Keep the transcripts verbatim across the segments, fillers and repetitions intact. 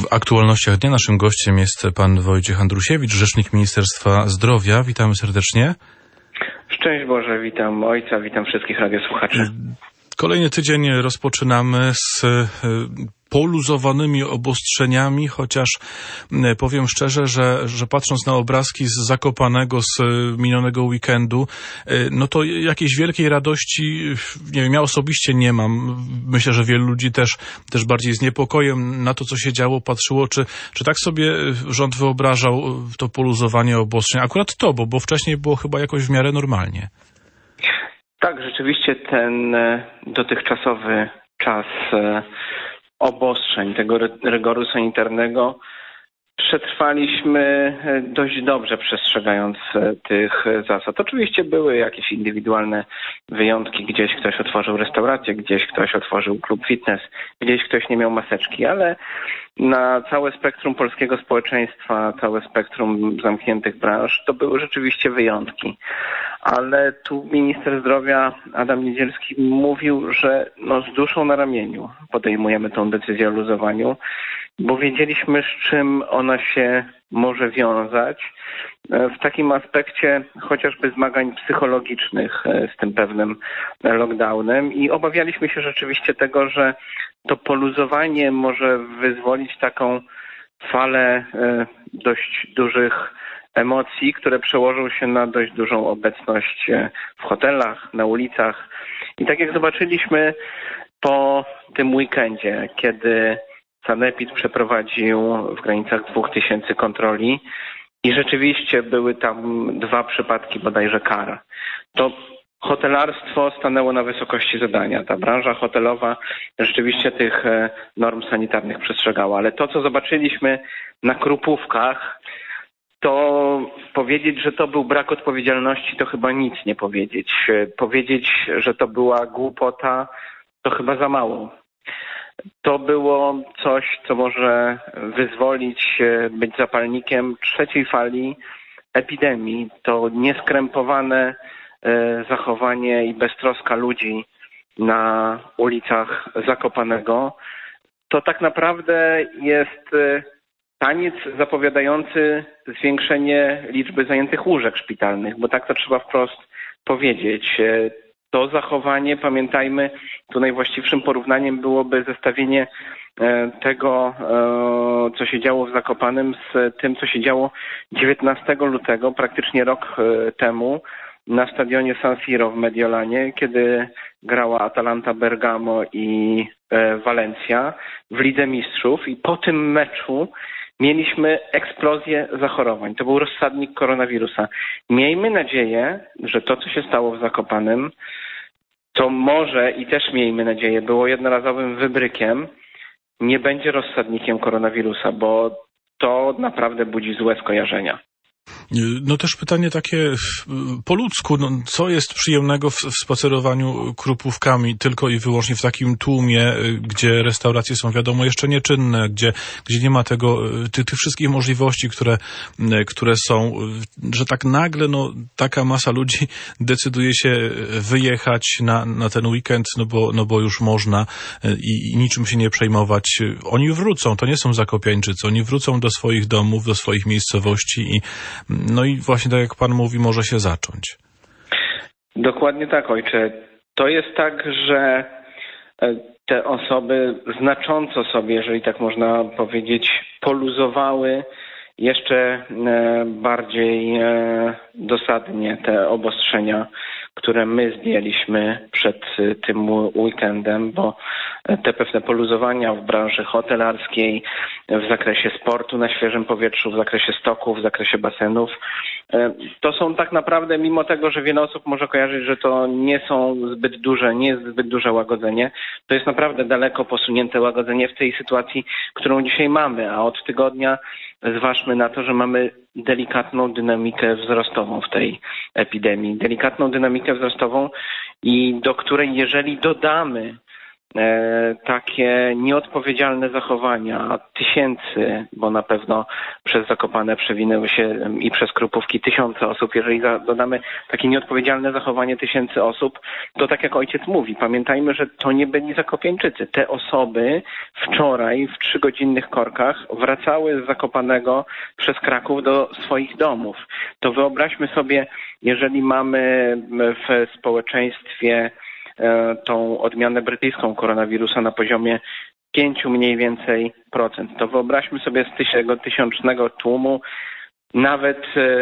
W aktualnościach dnia naszym gościem jest pan Wojciech Andrusiewicz, rzecznik Ministerstwa Zdrowia. Witamy serdecznie. Szczęść Boże, witam ojca, witam wszystkich radiosłuchaczy. Kolejny tydzień rozpoczynamy z poluzowanymi obostrzeniami, chociaż powiem szczerze, że, że patrząc na obrazki z Zakopanego z minionego weekendu, no to jakiejś wielkiej radości, nie wiem, ja osobiście nie mam. Myślę, że wielu ludzi też, też bardziej z niepokojem na to, co się działo, patrzyło, czy, czy tak sobie rząd wyobrażał to poluzowanie obostrzeń. Akurat to, bo, bo wcześniej było chyba jakoś w miarę normalnie. Tak, rzeczywiście ten dotychczasowy czas obostrzeń, tego rygoru sanitarnego przetrwaliśmy dość dobrze, przestrzegając tych zasad. Oczywiście były jakieś indywidualne wyjątki, gdzieś ktoś otworzył restaurację, gdzieś ktoś otworzył klub fitness, gdzieś ktoś nie miał maseczki, ale na całe spektrum polskiego społeczeństwa, całe spektrum zamkniętych branż, to były rzeczywiście wyjątki. Ale tu minister zdrowia Adam Niedzielski mówił, że no z duszą na ramieniu podejmujemy tą decyzję o luzowaniu, bo wiedzieliśmy, z czym ona się może wiązać w takim aspekcie chociażby zmagań psychologicznych z tym pewnym lockdownem i obawialiśmy się rzeczywiście tego, że to poluzowanie może wyzwolić taką falę dość dużych emocji, które przełożą się na dość dużą obecność w hotelach, na ulicach. I tak jak zobaczyliśmy po tym weekendzie, kiedy Sanepid przeprowadził w granicach dwóch tysięcy kontroli i rzeczywiście były tam dwa przypadki bodajże kar, to hotelarstwo stanęło na wysokości zadania. Ta branża hotelowa rzeczywiście tych norm sanitarnych przestrzegała. Ale to, co zobaczyliśmy na Krupówkach, to powiedzieć, że to był brak odpowiedzialności, to chyba nic nie powiedzieć. Powiedzieć, że to była głupota, to chyba za mało. To było coś, co może wyzwolić, być zapalnikiem trzeciej fali epidemii. To nieskrępowane zachowanie i beztroska ludzi na ulicach Zakopanego. To tak naprawdę jest taniec zapowiadający zwiększenie liczby zajętych łóżek szpitalnych, bo tak to trzeba wprost powiedzieć. To zachowanie, pamiętajmy, tu najwłaściwszym porównaniem byłoby zestawienie tego, co się działo w Zakopanem z tym, co się działo dziewiętnastego lutego, praktycznie rok temu, na stadionie San Siro w Mediolanie, kiedy grała Atalanta Bergamo i Valencia w Lidze Mistrzów i po tym meczu mieliśmy eksplozję zachorowań. To był rozsadnik koronawirusa. Miejmy nadzieję, że to, co się stało w Zakopanem, to może i też miejmy nadzieję, było jednorazowym wybrykiem, nie będzie rozsadnikiem koronawirusa, bo to naprawdę budzi złe skojarzenia. No też pytanie takie po ludzku, no, co jest przyjemnego w, w spacerowaniu Krupówkami tylko i wyłącznie w takim tłumie, gdzie restauracje są wiadomo jeszcze nieczynne, gdzie, gdzie nie ma tego, tych, tych wszystkich możliwości, które, które są, że tak nagle no, taka masa ludzi decyduje się wyjechać na, na ten weekend, no bo, no bo już można i, i niczym się nie przejmować. Oni wrócą, to nie są zakopiańczycy, oni wrócą do swoich domów, do swoich miejscowości i no i właśnie tak jak pan mówi, może się zacząć. Dokładnie tak, ojcze. To jest tak, że te osoby znacząco sobie, jeżeli tak można powiedzieć, poluzowały jeszcze bardziej dosadnie te obostrzenia, które my zdjęliśmy przed tym weekendem, bo te pewne poluzowania w branży hotelarskiej, w zakresie sportu na świeżym powietrzu, w zakresie stoków, w zakresie basenów, to są tak naprawdę, mimo tego, że wiele osób może kojarzyć, że to nie są zbyt duże, nie jest zbyt duże łagodzenie, to jest naprawdę daleko posunięte łagodzenie w tej sytuacji, którą dzisiaj mamy, a od tygodnia zważmy na to, że mamy delikatną dynamikę wzrostową w tej epidemii. Delikatną dynamikę wzrostową i do której jeżeli dodamy takie nieodpowiedzialne zachowania tysięcy, bo na pewno przez Zakopane przewinęły się i przez Krupówki tysiące osób. Jeżeli dodamy takie nieodpowiedzialne zachowanie tysięcy osób, to tak jak ojciec mówi, pamiętajmy, że to nie byli Zakopieńczycy. Te osoby wczoraj w trzygodzinnych korkach wracały z Zakopanego przez Kraków do swoich domów. To wyobraźmy sobie, jeżeli mamy w społeczeństwie tą odmianę brytyjską koronawirusa na poziomie pięciu mniej więcej procent. To wyobraźmy sobie z tego tysiącznego tłumu nawet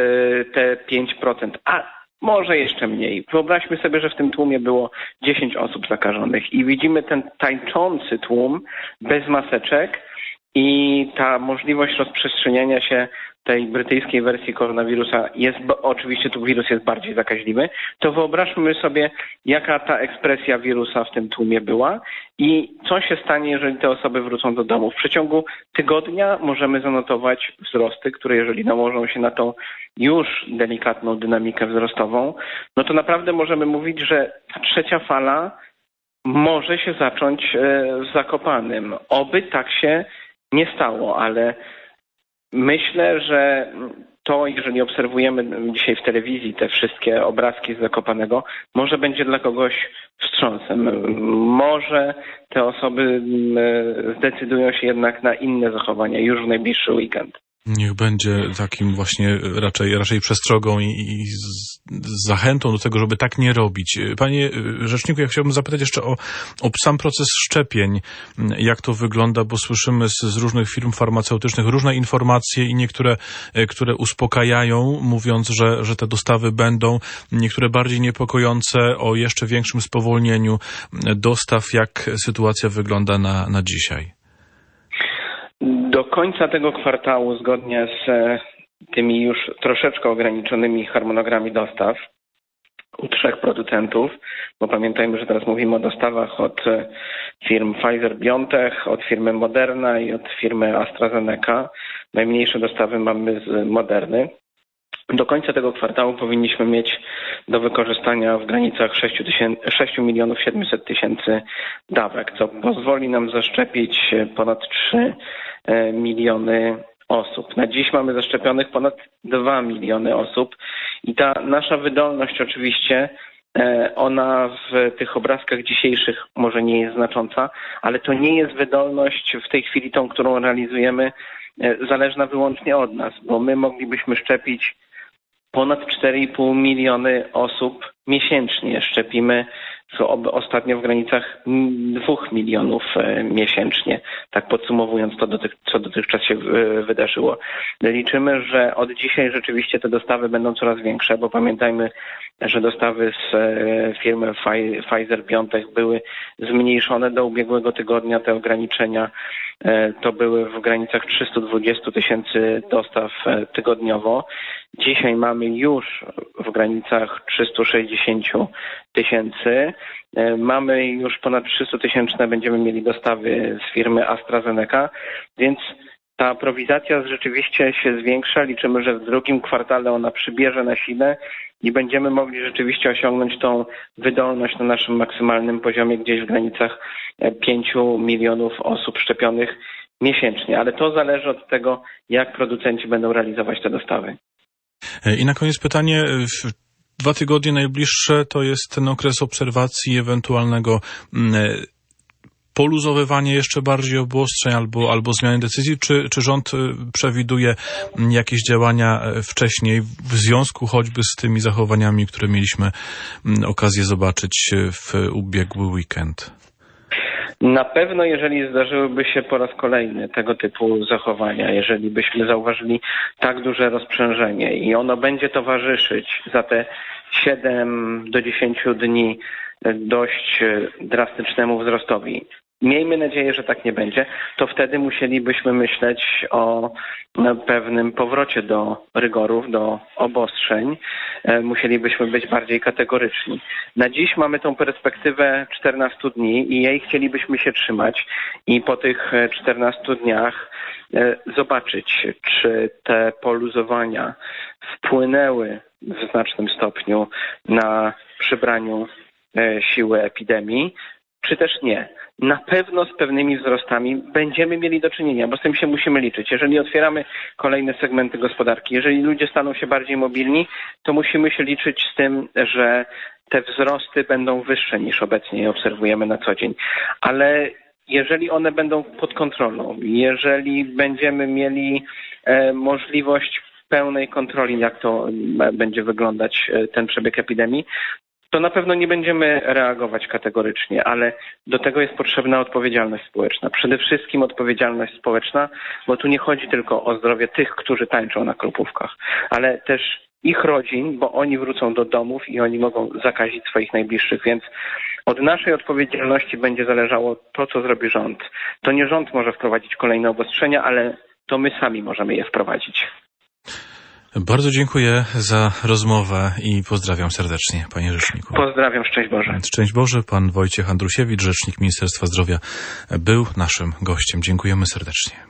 te pięć procent, a może jeszcze mniej. Wyobraźmy sobie, że w tym tłumie było dziesięć osób zakażonych i widzimy ten tańczący tłum bez maseczek i ta możliwość rozprzestrzeniania się tej brytyjskiej wersji koronawirusa jest, bo oczywiście tu wirus jest bardziej zakaźliwy, to wyobraźmy sobie, jaka ta ekspresja wirusa w tym tłumie była i co się stanie, jeżeli te osoby wrócą do domu. W przeciągu tygodnia możemy zanotować wzrosty, które jeżeli nałożą się na tą już delikatną dynamikę wzrostową, no to naprawdę możemy mówić, że ta trzecia fala może się zacząć w Zakopanem. Oby tak się nie stało, ale myślę, że to, jeżeli obserwujemy dzisiaj w telewizji te wszystkie obrazki z Zakopanego, może będzie dla kogoś wstrząsem. Może te osoby zdecydują się jednak na inne zachowania już w najbliższy weekend. Niech będzie takim właśnie raczej, raczej przestrogą i, i z, z zachętą do tego, żeby tak nie robić. Panie rzeczniku, ja chciałbym zapytać jeszcze o, o sam proces szczepień. Jak to wygląda, bo słyszymy z, z różnych firm farmaceutycznych różne informacje i niektóre, które uspokajają, mówiąc, że, że te dostawy będą, niektóre bardziej niepokojące o jeszcze większym spowolnieniu dostaw. Jak sytuacja wygląda na, na dzisiaj? Do końca tego kwartału, zgodnie z tymi już troszeczkę ograniczonymi harmonogramami dostaw u trzech producentów, bo pamiętajmy, że teraz mówimy o dostawach od firm Pfizer-BioNTech, od firmy Moderna i od firmy AstraZeneca. Najmniejsze dostawy mamy z Moderny. Do końca tego kwartału powinniśmy mieć do wykorzystania w granicach sześć milionów siedemset tysięcy dawek, co pozwoli nam zaszczepić ponad trzy miliony osób. Na dziś mamy zaszczepionych ponad dwa miliony osób i ta nasza wydolność oczywiście, ona w tych obrazkach dzisiejszych może nie jest znacząca, ale to nie jest wydolność w tej chwili tą, którą realizujemy, zależna wyłącznie od nas, bo my moglibyśmy szczepić ponad cztery i pół miliony osób miesięcznie. Szczepimy w, ostatnio w granicach dwóch milionów miesięcznie, tak podsumowując to, dotych, co dotychczas się wydarzyło. Liczymy, że od dzisiaj rzeczywiście te dostawy będą coraz większe, bo pamiętajmy, że dostawy z firmy Pfizer-BioNTech były zmniejszone do ubiegłego tygodnia. Te ograniczenia to były w granicach trzysta dwadzieścia tysięcy dostaw tygodniowo. Dzisiaj mamy już w granicach trzysta sześćdziesiąt tysięcy. Mamy już ponad trzysta tysięczne, będziemy mieli dostawy z firmy AstraZeneca, więc ta aprowizacja rzeczywiście się zwiększa. Liczymy, że w drugim kwartale ona przybierze na sile i będziemy mogli rzeczywiście osiągnąć tą wydolność na naszym maksymalnym poziomie gdzieś w granicach pięciu milionów osób szczepionych miesięcznie. Ale to zależy od tego, jak producenci będą realizować te dostawy. I na koniec pytanie. Dwa tygodnie najbliższe to jest ten okres obserwacji ewentualnego poluzowywania jeszcze bardziej obostrzeń albo, albo zmiany decyzji, czy, czy rząd przewiduje jakieś działania wcześniej w związku choćby z tymi zachowaniami, które mieliśmy okazję zobaczyć w ubiegły weekend? Na pewno, jeżeli zdarzyłyby się po raz kolejny tego typu zachowania, jeżeli byśmy zauważyli tak duże rozprzężenie i ono będzie towarzyszyć za te siedem do dziesięciu dni dość drastycznemu wzrostowi, miejmy nadzieję, że tak nie będzie, to wtedy musielibyśmy myśleć o pewnym powrocie do rygorów, do obostrzeń. Musielibyśmy być bardziej kategoryczni. Na dziś mamy tą perspektywę czternastu dni i jej chcielibyśmy się trzymać i po tych czternastu dniach zobaczyć, czy te poluzowania wpłynęły w znacznym stopniu na przybraniu siły epidemii, czy też nie. Na pewno z pewnymi wzrostami będziemy mieli do czynienia, bo z tym się musimy liczyć. Jeżeli otwieramy kolejne segmenty gospodarki, jeżeli ludzie staną się bardziej mobilni, to musimy się liczyć z tym, że te wzrosty będą wyższe niż obecnie je obserwujemy na co dzień. Ale jeżeli one będą pod kontrolą, jeżeli będziemy mieli e, możliwość pełnej kontroli, jak to będzie wyglądać e, ten przebieg epidemii, to na pewno nie będziemy reagować kategorycznie, ale do tego jest potrzebna odpowiedzialność społeczna. Przede wszystkim odpowiedzialność społeczna, bo tu nie chodzi tylko o zdrowie tych, którzy tańczą na klubówkach, ale też ich rodzin, bo oni wrócą do domów i oni mogą zakazić swoich najbliższych, więc od naszej odpowiedzialności będzie zależało to, co zrobi rząd. To nie rząd może wprowadzić kolejne obostrzenia, ale to my sami możemy je wprowadzić. Bardzo dziękuję za rozmowę i pozdrawiam serdecznie, panie rzeczniku. Pozdrawiam, szczęść Boże. Szczęść Boże, pan Wojciech Andrusiewicz, rzecznik Ministerstwa Zdrowia, był naszym gościem. Dziękujemy serdecznie.